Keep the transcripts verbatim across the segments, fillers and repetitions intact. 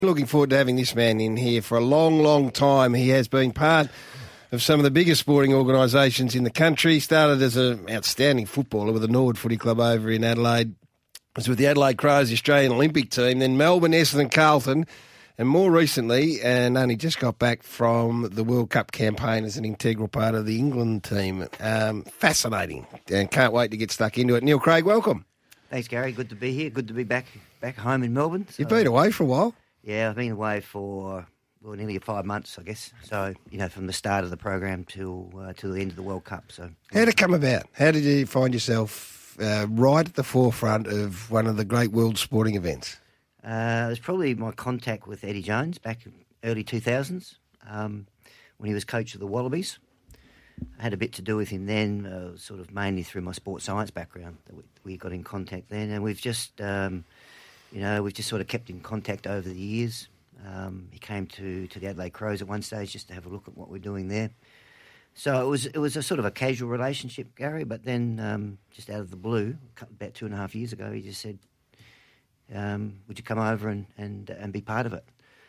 Looking forward to having this man in here for a long, long time. He has been part of some of the biggest sporting organisations in the country. Started as an outstanding footballer with the Norwood Footy Club over in Adelaide. Was with the Adelaide Crows, the Australian Olympic team, then Melbourne, Essendon, Carlton, and more recently, and only just got back from the World Cup campaign as an integral part of the England team. Um, fascinating, and can't wait to get stuck into it. Neil Craig, welcome. Thanks, Gary. Good to be here. Good to be back back home in Melbourne. So, You've been away for a while. Yeah, I've been away for well nearly five months, I guess. So you know, from the start of the program till uh, till the end of the World Cup. So how did it come about? How did you find yourself uh, right at the forefront of one of the great world sporting events? Uh, it was probably my contact with Eddie Jones back in early two thousands um, when he was coach of the Wallabies. I had a bit to do with him then, uh, sort of mainly through my sports science background that we, we got in contact then, and we've just. Um, You know, we've just sort of kept in contact over the years. Um, he came to, to the Adelaide Crows at one stage just to have a look at what we're doing there. So it was it was a sort of a casual relationship, Gary, but then um, just out of the blue, about two and a half years ago, he just said, um, would you come over and, and, and be part of it?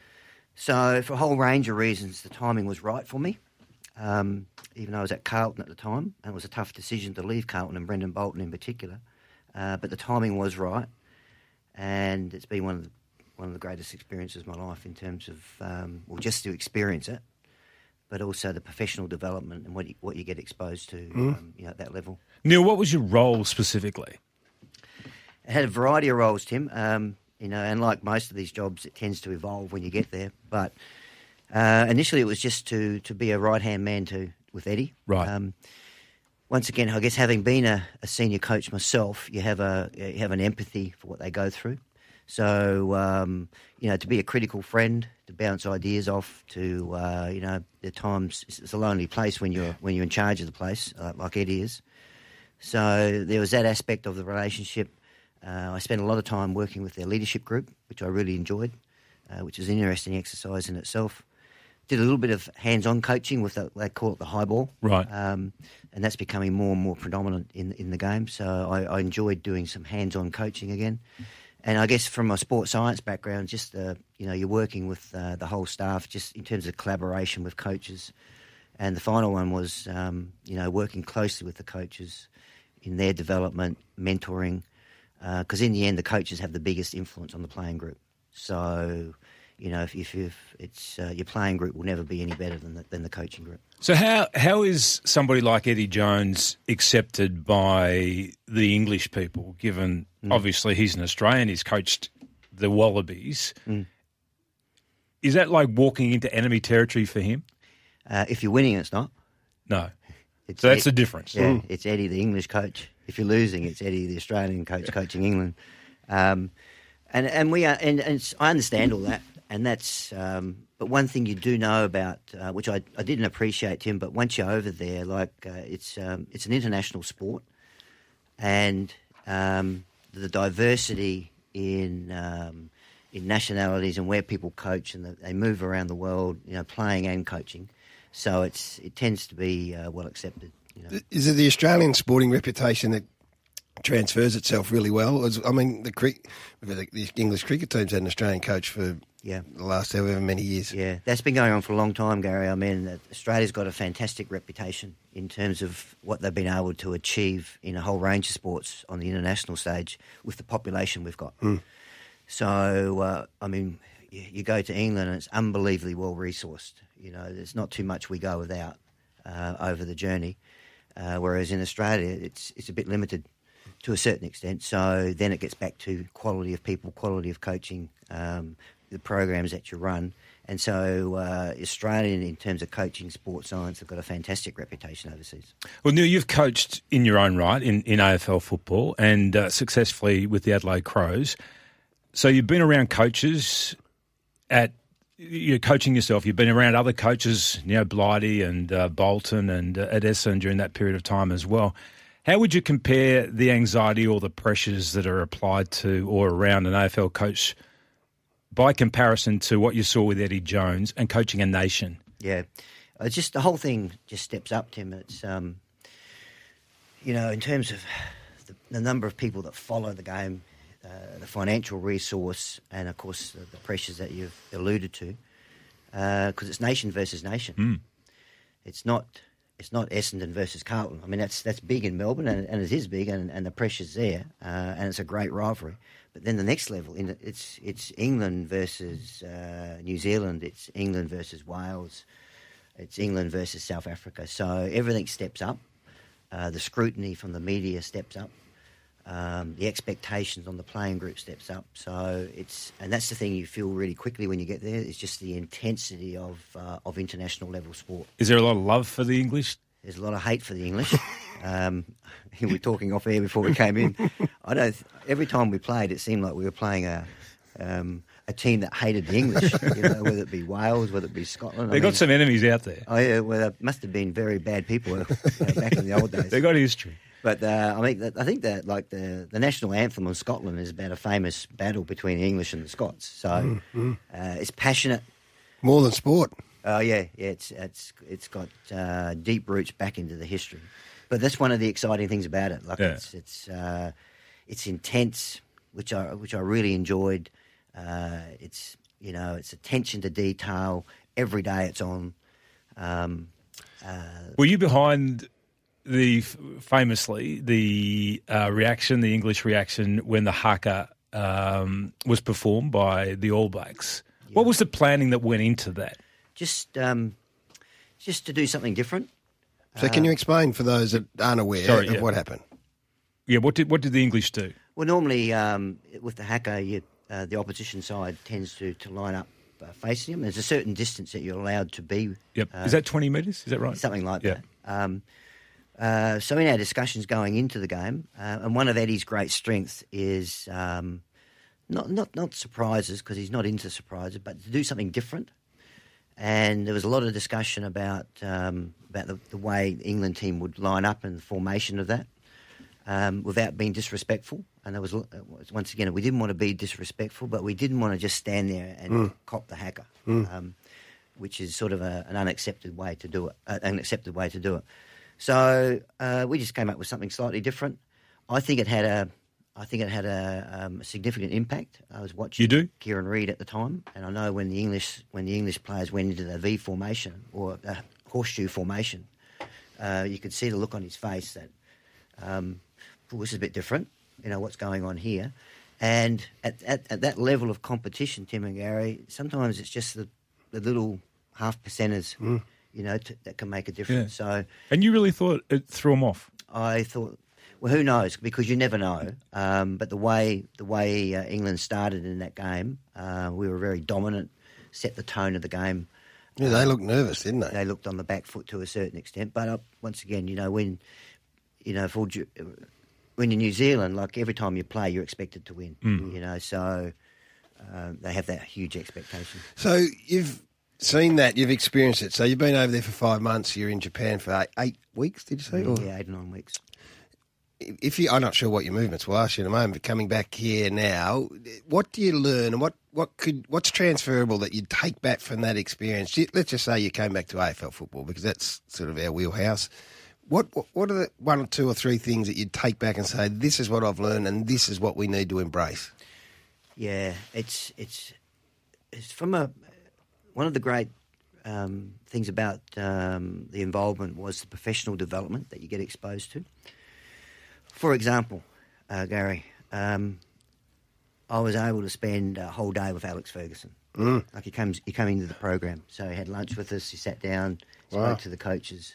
So for a whole range of reasons, the timing was right for me, um, even though I was at Carlton at the time, and it was a tough decision to leave Carlton and Brendan Bolton in particular, uh, but the timing was right. And it's been one of the, one of the greatest experiences of my life in terms of, um, well, just to experience it, but also the professional development and what you, what you get exposed to, mm. um, you know, at that level. Neil, what was your role specifically? I had a variety of roles, Tim. Um, you know, and like most of these jobs, it tends to evolve when you get there. But uh, initially, it was just to to be a right hand man to with Eddie. Right. Um, Once again, I guess having been a, a senior coach myself, you have a you have an empathy for what they go through. So um, you know, to be a critical friend, to bounce ideas off, to uh, you know, at times it's a lonely place when you're when you're in charge of the place, uh, like Eddie is. So there was that aspect of the relationship. Uh, I spent a lot of time working with their leadership group, which I really enjoyed, uh, which was an interesting exercise in itself. Did a little bit of hands-on coaching with, the, they call it the high ball. Right. Um, and that's becoming more and more predominant in in the game. So I, I enjoyed doing some hands-on coaching again. And I guess from my sports science background, just, uh, you know, you're working with uh, the whole staff just in terms of collaboration with coaches. And the final one was, um, you know, working closely with the coaches in their development, mentoring, because uh, in the end, the coaches have the biggest influence on the playing group. So... You know, if, if, if it's uh, your playing group will never be any better than the, than the coaching group. So how how is somebody like Eddie Jones accepted by the English people, given mm. obviously he's an Australian, he's coached the Wallabies. Mm. Is that like walking into enemy territory for him? Uh, if you're winning, it's not. No. It's so that's Ed, the difference. Yeah, mm. It's Eddie, the English coach. If you're losing, it's Eddie, the Australian coach, coaching England. Um, and and we are, and, and I understand all that. And that's, um, but one thing you do know about, uh, which I, I didn't appreciate, Tim, but once you're over there, like uh, it's um, it's an international sport, and um, the diversity in um, in nationalities and where people coach, and the, they move around the world, you know, playing and coaching, so it's it tends to be uh, well accepted. You know. Is it the Australian sporting reputation that transfers itself really well? I mean, the, the English cricket team's had an Australian coach for. Yeah, the last however many years. Yeah, that's been going on for a long time, Gary. I mean, Australia's got a fantastic reputation in terms of what they've been able to achieve in a whole range of sports on the international stage with the population we've got. Mm. So, uh, I mean, you, you go to England and it's unbelievably well resourced. You know, there's not too much we go without uh, over the journey. Uh, whereas in Australia, it's it's a bit limited to a certain extent. So then it gets back to quality of people, quality of coaching. Um, the programs that you run. And so uh, Australian, in terms of coaching sports science, have got a fantastic reputation overseas. Well, Neil, you've coached in your own right in, in A F L football and uh, successfully with the Adelaide Crows. So you've been around coaches at, you're coaching yourself, you've been around other coaches, you know, Blighty and uh, Bolton and uh, at Essendon during that period of time as well. How would you compare the anxiety or the pressures that are applied to or around an A F L coach by comparison to what you saw with Eddie Jones and coaching a nation? Yeah, it's just the whole thing just steps up, Tim. It's, um, you know, in terms of the, the number of people that follow the game, uh, the financial resource, and of course the, the pressures that you've alluded to, because uh, it's nation versus nation. Mm. It's not it's not Essendon versus Carlton. I mean, that's that's big in Melbourne, and, and it is big, and, and the pressure's there, uh, and it's a great rivalry. But then the next level, in it's it's England versus uh, New Zealand. It's England versus Wales. It's England versus South Africa. So everything steps up. Uh, the scrutiny from the media steps up. Um, the expectations on the playing group steps up. So it's and that's the thing you feel really quickly when you get there. It's just the intensity of uh, of international level sport. Is there a lot of love for the English? There's a lot of hate for the English. um, we were talking off air before we came in. I don't. Every time we played, it seemed like we were playing a um, a team that hated the English. You know, whether it be Wales, whether it be Scotland. They've I got mean, some enemies out there. Oh yeah, well, there must have been very bad people uh, back in the old days. They've got history. But uh, I mean, I think that like the, the national anthem of Scotland is about a famous battle between the English and the Scots. So mm, mm. Uh, it's passionate. More than sport. Oh yeah, yeah. It's it's it's got uh, deep roots back into the history. But that's one of the exciting things about it. Like yeah. it's it's uh, it's intense, which I which I really enjoyed. Uh, it's you know it's attention to detail. Every day it's on. Um, uh, Were you behind the famously the uh, reaction, the English reaction when the haka um, was performed by the All Blacks? Yeah. What was the planning that went into that? Just um, just to do something different. So, can you explain for those that aren't aware Sorry, of yeah. what happened? Yeah, what did what did the English do? Well, normally um, with the haka, you, uh, the opposition side tends to, to line up uh, facing them. There's a certain distance that you're allowed to be. Yep. Uh, Is that twenty metres? Is that right? Something like yeah. that. Um, uh, so in our discussions going into the game, uh, and one of Eddie's great strengths is um, not not not surprises, because he's not into surprises, but to do something different. And there was a lot of discussion about um, about the, the way the England team would line up and the formation of that, um, without being disrespectful. And there was once again, we didn't want to be disrespectful, but we didn't want to just stand there and mm. cop the haka, mm. um, which is sort of a, an unaccepted way to do it. Uh, an accepted way to do it. So uh, we just came up with something slightly different. I think it had a, I think it had a, um, a significant impact. I was watching you do? Kieran Reid at the time, and I know when the English when the English players went into the V formation or the horseshoe formation, uh, you could see the look on his face that um, well, this is a bit different. You know what's going on here, and at, at, at that level of competition, Tim and Gary, sometimes it's just the, the little half percenters. Mm. You know, t- that can make a difference. Yeah. So, and you really thought it threw them off? I thought, well, who knows? Because you never know. Um, but the way the way uh, England started in that game, uh, we were very dominant, set the tone of the game. Yeah, they looked nervous, didn't they? They looked on the back foot to a certain extent. But uh, once again, you know, when you know, for, when you're New Zealand, like every time you play, you're expected to win. Mm. You know, so uh, they have that huge expectation. So you've seen that, you've experienced it. So you've been over there for five months. You're in Japan for eight, eight weeks. Did you say? Yeah, or? eight or nine weeks. If you, I'm not sure what your movements will ask you in a moment. But coming back here now, what do you learn, and what, what could what's transferable that you'd take back from that experience? Let's just say you came back to A F L football, because that's sort of our wheelhouse. What what are the one or two or three things that you'd take back and say, this is what I've learned, and this is what we need to embrace? Yeah, it's it's it's from a one of the great um, things about um, the involvement was the professional development that you get exposed to. For example, uh, Gary, um, I was able to spend a whole day with Alex Ferguson. Mm. Like he comes, he came into the program, so he had lunch with us. He sat down, spoke wow. to the coaches.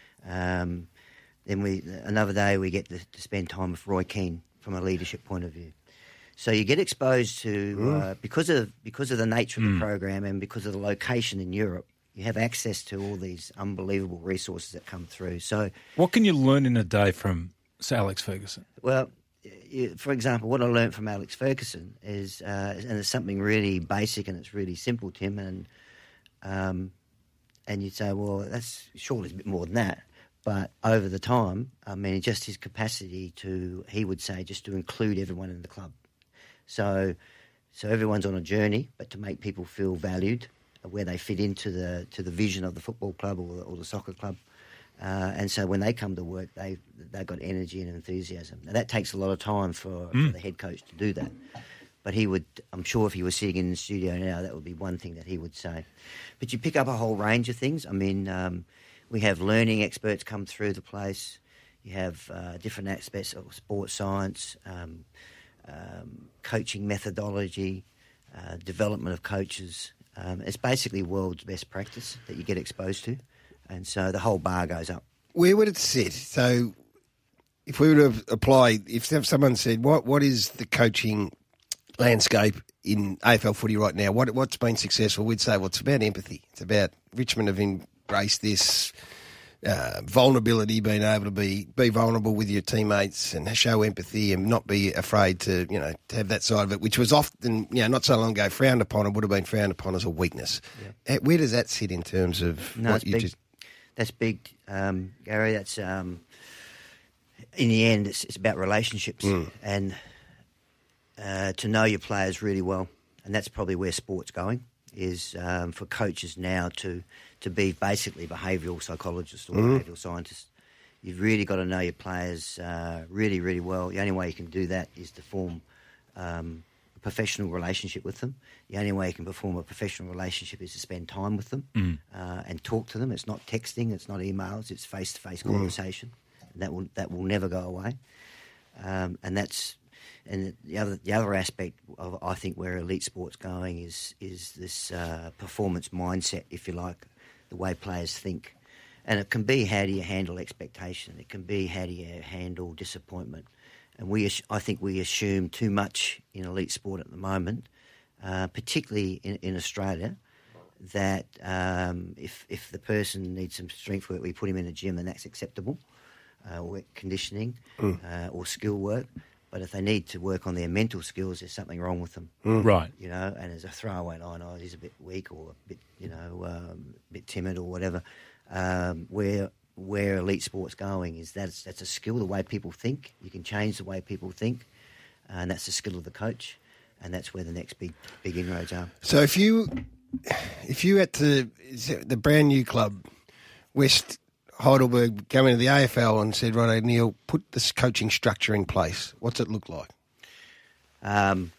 Um, then we another day we get to, to spend time with Roy Keane from a leadership point of view. So you get exposed to mm. uh, because of because of the nature of the mm. program and because of the location in Europe. You have access to all these unbelievable resources that come through. So, what can you learn in a day from Sir Alex Ferguson? Well, you, for example, what I learned from Alex Ferguson is, uh, and it's something really basic and it's really simple, Tim, and um, and you'd say, well, that's surely a bit more than that. But over the time, I mean, just his capacity to, he would say, just to include everyone in the club. So, so everyone's on a journey, but to make people feel valued, where they fit into the to the vision of the football club or the, or the soccer club. Uh, and so when they come to work, they they've got energy and enthusiasm. Now that takes a lot of time for, Mm. for the head coach to do that. But he would, I'm sure, if he was sitting in the studio now, that would be one thing that he would say. But you pick up a whole range of things. I mean, um, we have learning experts come through the place. You have uh, different aspects of sports science, um, um, coaching methodology, uh, development of coaches. Um, it's basically world's best practice that you get exposed to. And so the whole bar goes up. Where would it sit? So if we were to apply, if someone said, what what is the coaching landscape in A F L footy right now? What, what's been successful? We'd say, well, it's about empathy. It's about Richmond have embraced this uh, vulnerability, being able to be, be vulnerable with your teammates and show empathy and not be afraid to, you know, to have that side of it, which was often, you know, not so long ago frowned upon and would have been frowned upon as a weakness. Yeah. Where does that sit in terms of no, what you big. just... That's big, um, Gary. That's um, in the end, it's, it's about relationships Mm. and uh, to know your players really well, and that's probably where sport's going. Is um, for coaches now to to be basically behavioural psychologists or Mm. behavioural scientists. You've really got to know your players uh, really, really well. The only way you can do that is to form um, a professional relationship with them. The only way you can perform a professional relationship is to spend time with them Mm. uh, and talk to them. It's not texting, it's not emails, it's face-to-face Mm. conversation. And that will that will never go away. Um, and that's and the other the other aspect of I think where elite sport's going is is this uh, performance mindset, if you like, the way players think. And it can be how do you handle expectation? It can be how do you handle disappointment? And we, I think, we assume too much in elite sport at the moment, uh, particularly in, in Australia, that um, if if the person needs some strength work, we put him in a gym, and that's acceptable, uh, or conditioning, Mm. uh, or skill work. But if they need to work on their mental skills, there's something wrong with them. Mm. Right. You know, and as a throwaway line, oh, he's a bit weak or a bit, you know, um, a bit timid or whatever. Um, where where elite sport's going is that's that's a skill, the way people think. You can change the way people think, and that's the skill of the coach, and that's where the next big big inroads are. So if you if you had to, the brand new club, West Heidelberg, come into the A F L and said, right, Neil, put this coaching structure in place, what's it look like? Um,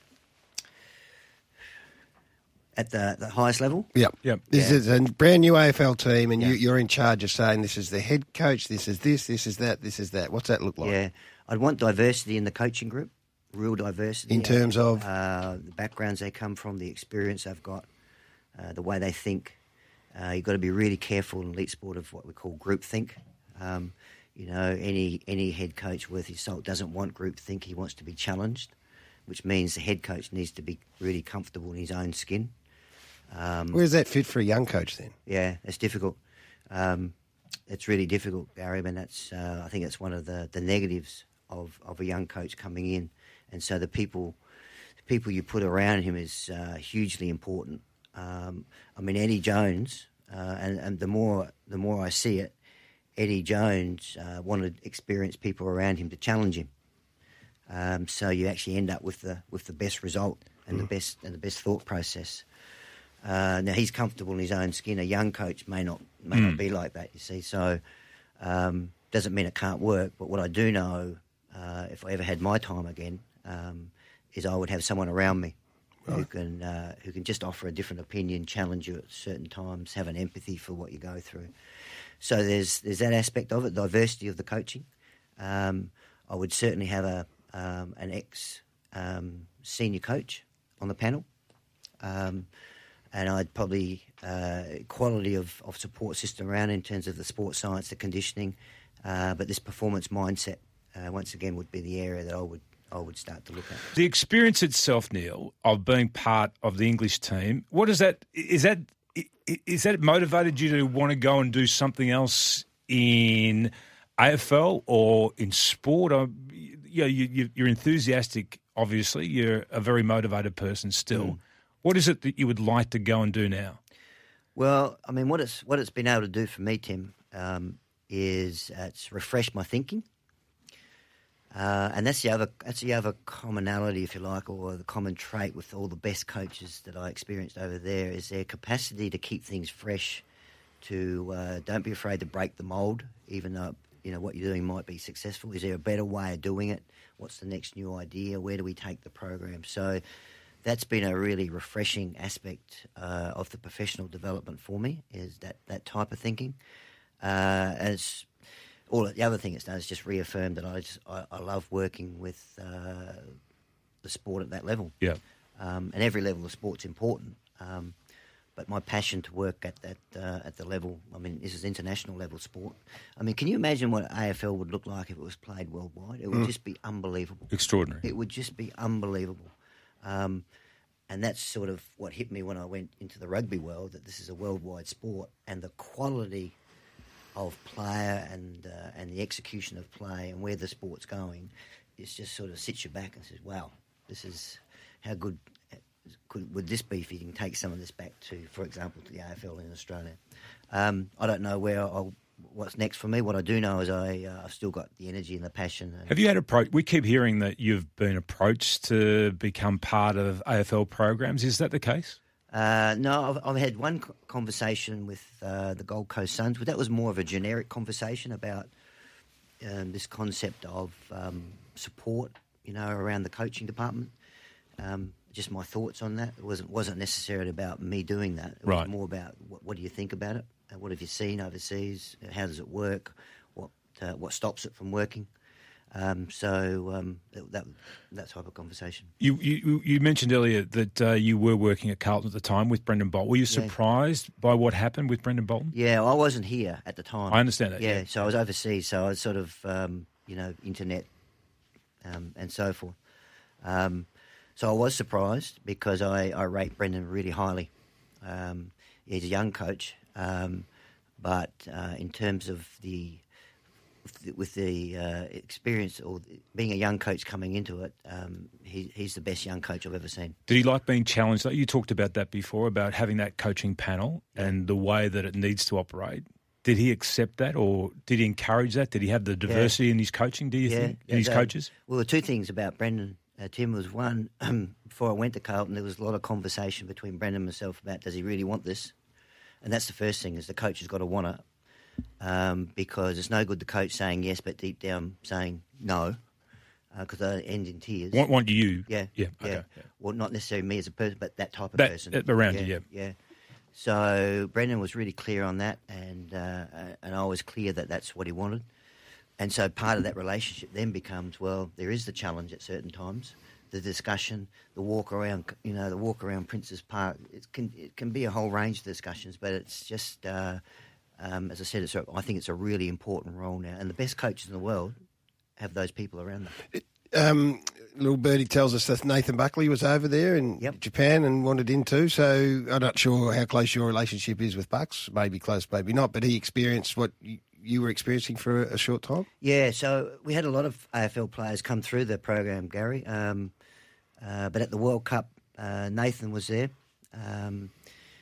at the, the highest level? Yep. Yep. This Yeah. is a brand new A F L team, and Yeah. you, you're in charge of saying this is the head coach, this is this, this is that, this is that. What's that look like? Yeah. I'd want diversity in the coaching group, real diversity. In terms of? Uh, the backgrounds they come from, the experience they've got, uh, the way they think. Uh, you've got to be really careful in elite sport of what we call group think. Um, you know, any any head coach worth his salt doesn't want group think. He wants to be challenged, which means the head coach needs to be really comfortable in his own skin. Um, Where does that fit for a young coach then? yeah, it's difficult. Um, it's really difficult, Gary, and that's uh, I think that's one of the, the negatives of, of a young coach coming in. And so the people the people you put around him is uh, hugely important. Um, I mean, Eddie Jones, uh, and, and the more the more I see it, Eddie Jones uh, wanted experienced people around him to challenge him. Um, so you actually end up with the with the best result and mm. the best and the best thought process. Uh, now he's comfortable in his own skin. A young coach may not may mm. not be like that. You see, so um, doesn't mean it can't work. But what I do know, uh, if I ever had my time again, um, is I would have someone around me right. who can uh, who can just offer a different opinion, challenge you at certain times, have an empathy for what you go through. So there's there's that aspect of it, diversity of the coaching. Um, I would certainly have a um, an ex um, senior coach on the panel. Um, And I'd probably uh, quality of, of support system around in terms of the sports science, the conditioning, uh, but this performance mindset uh, once again would be the area that I would I would start to look at. The experience itself, Neil, of being part of the English team, what is that? Is that is that motivated you to want to go and do something else in A F L or in sport? Or, you know, you, you're enthusiastic. Obviously, you're a very motivated person still. Mm. What is it that you would like to go and do now? Well, I mean, what it's what it's been able to do for me, Tim, um, is uh, it's refreshed my thinking, uh, and that's the other that's the other commonality, if you like, or the common trait with all the best coaches that I experienced over there is their capacity to keep things fresh to uh, don't be afraid to break the mould, even though you know what you're doing might be successful. Is there a better way of doing it? What's the next new idea? Where do we take the program? So that's been a really refreshing aspect uh, of the professional development for me, is that, that type of thinking. Uh, as all the other thing it's done is just reaffirmed that I just I, I love working with uh, the sport at that level. Yeah, um, and every level of sport's important. Um, But my passion to work at that uh, at the level, I mean, this is international level sport. I mean, can you imagine what A F L would look like if it was played worldwide? It would mm. just be unbelievable. Extraordinary. It would just be unbelievable. Um, and that's sort of what hit me when I went into the rugby world, that this is a worldwide sport, and the quality of player and uh, and the execution of play and where the sport's going is just sort of sits you back and says, wow, this is how good... Could, would this be if you can take some of this back to, for example, to the A F L in Australia? Um, I don't know where I'll, what's next for me. What I do know is I, uh, I've still got the energy and the passion. And have you had approach? We keep hearing that you've been approached to become part of A F L programs. Is that the case? Uh, no, I've, I've had one conversation with uh, the Gold Coast Suns, but that was more of a generic conversation about um, this concept of um, support, you know, around the coaching department. Um, Just my thoughts on that. It wasn't wasn't necessarily about me doing that. It right. was more about what, what do you think about it? What have you seen overseas? How does it work? What uh, what stops it from working? Um, so um, that that type of conversation. You you, you mentioned earlier that uh, you were working at Carlton at the time with Brendan Bolton. Were you surprised yeah. by what happened with Brendan Bolton? Yeah, I wasn't here at the time. I understand that. Yeah, yeah. so I was overseas. So I was sort of um, you know internet um, and so forth. Um, So I was surprised because I, I rate Brendan really highly. Um, he's a young coach, um, but uh, in terms of the with the, with the uh, experience or being a young coach coming into it, um, he, he's the best young coach I've ever seen. Did he like being challenged? You talked about that before, about having that coaching panel yeah. and the way that it needs to operate. Did he accept that, or did he encourage that? Did he have the diversity yeah. in his coaching, do you yeah. think, in his um, coaches? Well, the two things about Brendan, Uh, Tim, was one, um, before I went to Carlton, there was a lot of conversation between Brendan and myself about, does he really want this? And that's the first thing, is the coach has got to want it, um, because it's no good the coach saying yes, but deep down saying no, because uh, they end in tears. Want, want you? Yeah, yeah, yeah. okay, yeah. Well, not necessarily me as a person, but that type of that, person. That, around yeah, you, yeah. Yeah. So Brendan was really clear on that, and uh, and I was clear that that's what he wanted. And so part of that relationship then becomes, well, there is the challenge at certain times, the discussion, the walk around, you know, the walk around Princes Park. It can it can be a whole range of discussions, but it's just, uh, um, as I said, it's a, I think it's a really important role now. And the best coaches in the world have those people around them. It, um, little birdie tells us that Nathan Buckley was over there in yep. Japan and wanted in too. So I'm not sure how close your relationship is with Bucks. Maybe close, maybe not. But he experienced what you, you were experiencing for a, a short time? Yeah, so we had a lot of A F L players come through the program, Gary. Um, uh, but at the World Cup, uh, Nathan was there. Um,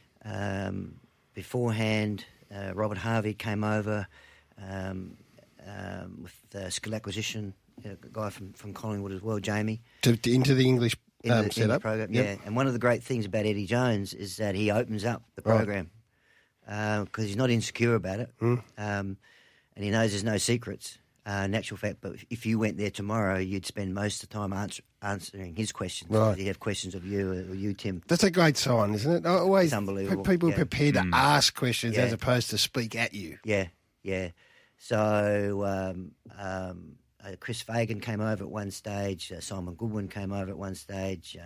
um, beforehand, uh, Robert Harvey came over um, um, with uh, skill acquisition, a guy from, from Collingwood as well, Jamie. To, to, into the English in um, the, setup? In the program, yep. yeah. And one of the great things about Eddie Jones is that he opens up the program. Right. Because uh, he's not insecure about it, mm. um, and he knows there's no secrets, uh, in actual fact. But if you went there tomorrow, you'd spend most of the time answer, answering his questions. Right. He'd have questions of you or you, Tim. That's a great sign, isn't it? Always, it's unbelievable. People yeah. prepare to mm. ask questions yeah. as opposed to speak at you. Yeah, yeah. So um, um, uh, Chris Fagan came over at one stage. Uh, Simon Goodwin came over at one stage.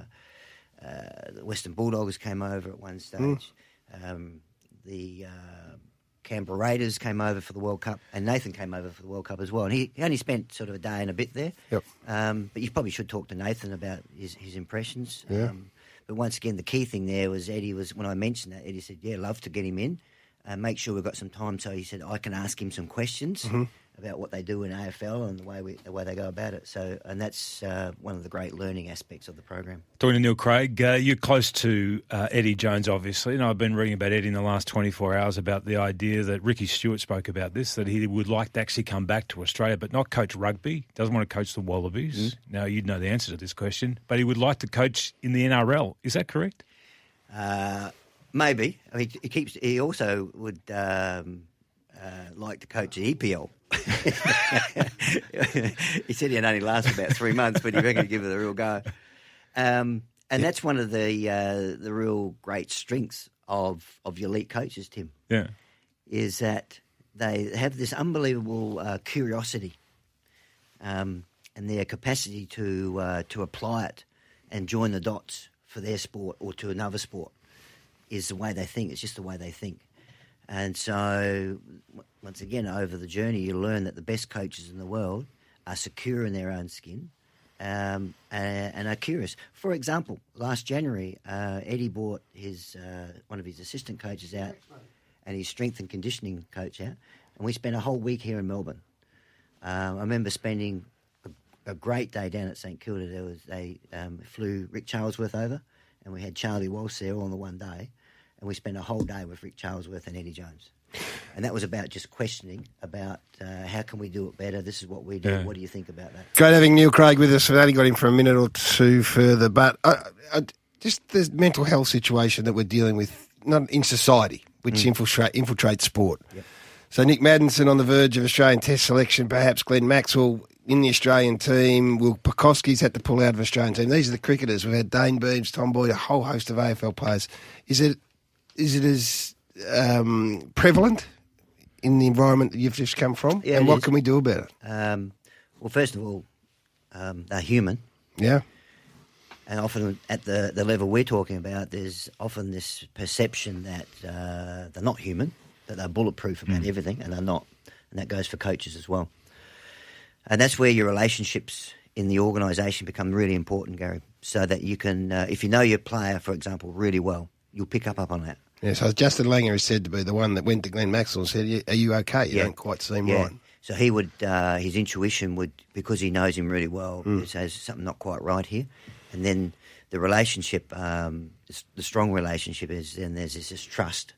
Uh, uh, the Western Bulldogs came over at one stage. Mm. Um, The uh, Canberra Raiders came over for the World Cup, and Nathan came over for the World Cup as well. And he, he only spent sort of a day and a bit there. Yep. Um, but you probably should talk to Nathan about his, his impressions. Yeah. Um, but once again, the key thing there was Eddie was, when I mentioned that, Eddie said, yeah, love to get him in. Uh, make sure we've got some time. So he said, I can ask him some questions mm-hmm. about what they do in A F L and the way we, the way they go about it. So, and that's uh, one of the great learning aspects of the program. Talking to Neil Craig, uh, you're close to uh, Eddie Jones, obviously, and I've been reading about Eddie in the last twenty-four hours about the idea that Ricky Stewart spoke about this, that he would like to actually come back to Australia, but not coach rugby. Doesn't want to coach the Wallabies. Mm-hmm. Now, you'd know the answer to this question, but he would like to coach in the N R L. Is that correct? Uh, Maybe. I mean, he keeps. He also would um, uh, like to coach the E P L. He said he'd only last about three months, but he reckoned he'd give it a real go. Um, and yeah. that's one of the uh, the real great strengths of of your elite coaches, Tim. Yeah, is that they have this unbelievable uh, curiosity, um, and their capacity to uh, to apply it and join the dots for their sport or to another sport is the way they think. It's just the way they think. And so, once again, over the journey, you learn that the best coaches in the world are secure in their own skin um, and, and are curious. For example, last January, uh, Eddie brought his uh, one of his assistant coaches out and his strength and conditioning coach out, and we spent a whole week here in Melbourne. Uh, I remember spending a, a great day down at St Kilda. There was they um, flew Rick Charlesworth over, and we had Charlie Walsh there all on the one day. And we spent a whole day with Rick Charlesworth and Eddie Jones. And that was about just questioning about uh, how can we do it better? This is what we do. Yeah. What do you think about that? Great having Neil Craig with us. We've only got him for a minute or two further. But uh, uh, just the mental health situation that we're dealing with, not in society, which mm. infiltrate, infiltrates sport. Yep. So Nick Maddinson on the verge of Australian Test selection, perhaps Glenn Maxwell in the Australian team. Will Pekoski's had to pull out of Australian team. These are the cricketers. We've had Dane Beams, Tom Boyd, a whole host of A F L players. Is it... Is it as um, prevalent in the environment that you've just come from? Yeah, and what is. can we do about it? Um, well, first of all, um, they're human. Yeah. And often at the, the level we're talking about, there's often this perception that uh, they're not human, that they're bulletproof about mm. everything, and they're not. And that goes for coaches as well. And that's where your relationships in the organisation become really important, Gary, so that you can, uh, if you know your player, for example, really well, you'll pick up, up on that. Yeah, so Justin Langer is said to be the one that went to Glenn Maxwell and said, are you okay? You yeah. don't quite seem yeah. right. So he would, uh, his intuition would, because he knows him really well, mm. says something not quite right here. And then the relationship, um, the strong relationship is then there's this, this trust.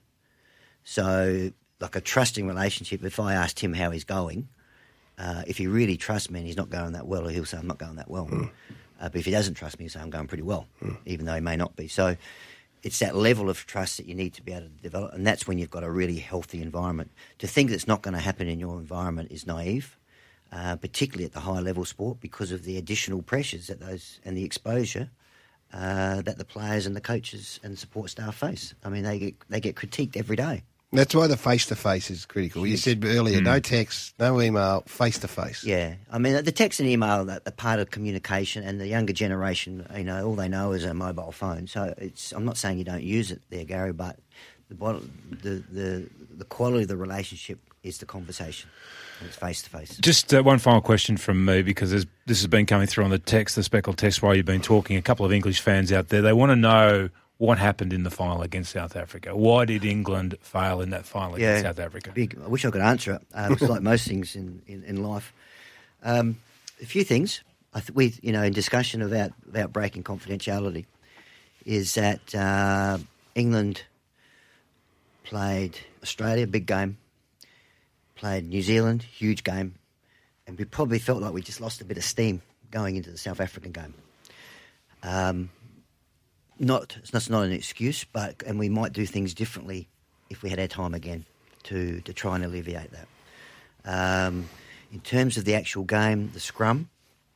So like a trusting relationship, if I asked him how he's going, uh, if he really trusts me and he's not going that well, he'll say, I'm not going that well. Mm. Uh, but if he doesn't trust me, he'll say, I'm going pretty well, mm. even though he may not be. So it's that level of trust that you need to be able to develop, and that's when you've got a really healthy environment. To think that it's not going to happen in your environment is naive, uh, particularly at the high-level sport, because of the additional pressures that those and the exposure uh, that the players and the coaches and support staff face. I mean, they get they get critiqued every day. That's why the face-to-face is critical. Huge. You said earlier, mm. no text, no email, face-to-face. Yeah. I mean, the text and email are part of communication, and the younger generation, you know, all they know is a mobile phone. So it's. I'm not saying you don't use it there, Gary, but the the the, the quality of the relationship is the conversation. And it's face-to-face. Just uh, one final question from me, because this has been coming through on the text, the Speckle text, while you've been talking. A couple of English fans out there, they want to know what happened in the final against South Africa. Why did England fail in that final yeah, against South Africa? Big, I wish I could answer it. Um, it's like most things in, in, in life. Um, a few things. I th- we, you know, in discussion about, about breaking confidentiality, is that uh, England played Australia, big game, played New Zealand, huge game, and we probably felt like we just lost a bit of steam going into the South African game. Um, Not, it's not an excuse, but and we might do things differently if we had our time again to, to try and alleviate that. Um, in terms of the actual game, the scrum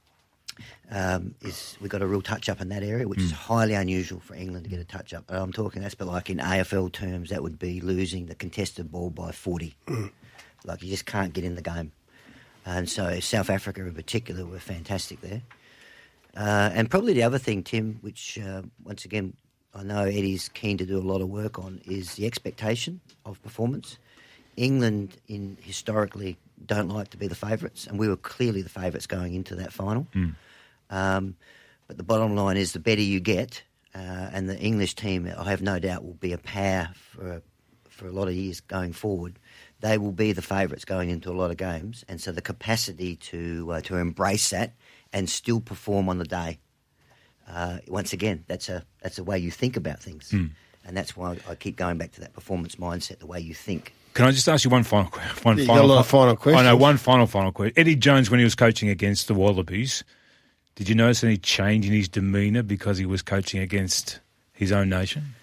um, is we got a real touch up in that area, which mm. is highly unusual for England to get a touch up. I'm talking that's but like in A F L terms, that would be losing the contested ball by forty. Mm. Like you just can't get in the game, and so South Africa in particular were fantastic there. Uh, and probably the other thing, Tim, which uh, once again I know Eddie's keen to do a lot of work on, is the expectation of performance. England, in historically, don't like to be the favourites, and we were clearly the favourites going into that final. Mm. Um, but the bottom line is, the better you get, uh, and the English team, I have no doubt, will be a power for for a lot of years going forward. They will be the favourites going into a lot of games, and so the capacity to uh, to embrace that and still perform on the day. Uh, once again, that's a that's a way you think about things, mm. and that's why I keep going back to that performance mindset, the way you think. Can I just ask you one final one you final, got a lot of final question? I know one final final question. Eddie Jones, when he was coaching against the Wallabies, did you notice any change in his demeanour because he was coaching against his own nation?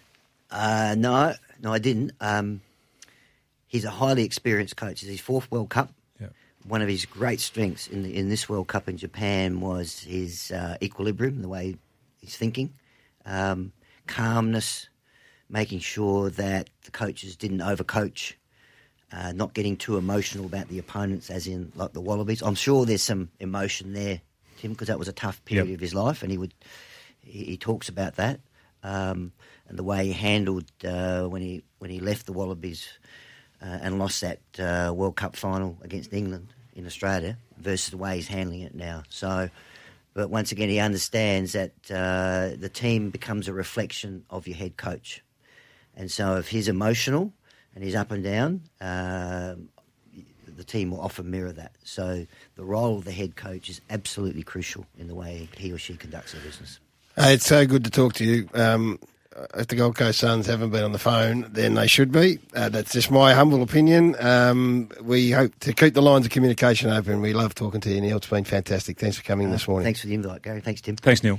Uh, no, no, I didn't. Um, he's a highly experienced coach. It's his fourth World Cup. Yeah. One of his great strengths in the, in this World Cup in Japan was his uh, equilibrium, the way he's thinking, um, calmness, making sure that the coaches didn't overcoach, uh, not getting too emotional about the opponents, as in like the Wallabies. I'm sure there's some emotion there, Tim, because that was a tough period Yep. of his life, and he would he, he talks about that. Um, and the way he handled uh, when he when he left the Wallabies uh, and lost that uh, World Cup final against England in Australia versus the way he's handling it now. So, but once again, he understands that uh, the team becomes a reflection of your head coach. And so if he's emotional and he's up and down, uh, the team will often mirror that. So the role of the head coach is absolutely crucial in the way he or she conducts their business. Hey, it's so good to talk to you. Um, if the Gold Coast Suns haven't been on the phone, then they should be. Uh, that's just my humble opinion. Um, we hope to keep the lines of communication open. We love talking to you, Neil. It's been fantastic. Thanks for coming uh, this morning. Thanks for the invite, Gary. Thanks, Tim. Thanks, Neil.